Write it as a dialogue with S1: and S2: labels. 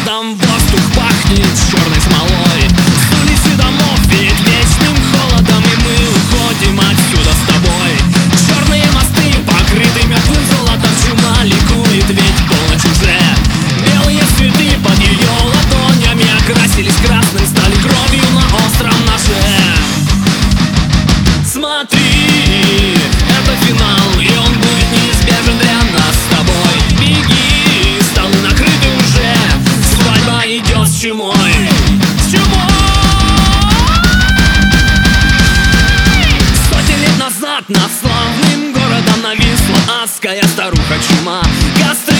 S1: холодом воздух пахнет черной смолой. С улицы домов веет вечным холодом, и мы уходим отсюда с тобой. Черные мосты покрыты мертвым золотом, чума ликует, ведь полночь уже. Белые цветы под ее ладонями окрасились красным, стали кровью на остром ноже. Смотри, это финал, и он будет неизбежен для нас с тобой. Беги, столы накрыты уже, свадьба идет с чумой. С чумой! Сотни лет назад над славным городом нависла адская старуха чума.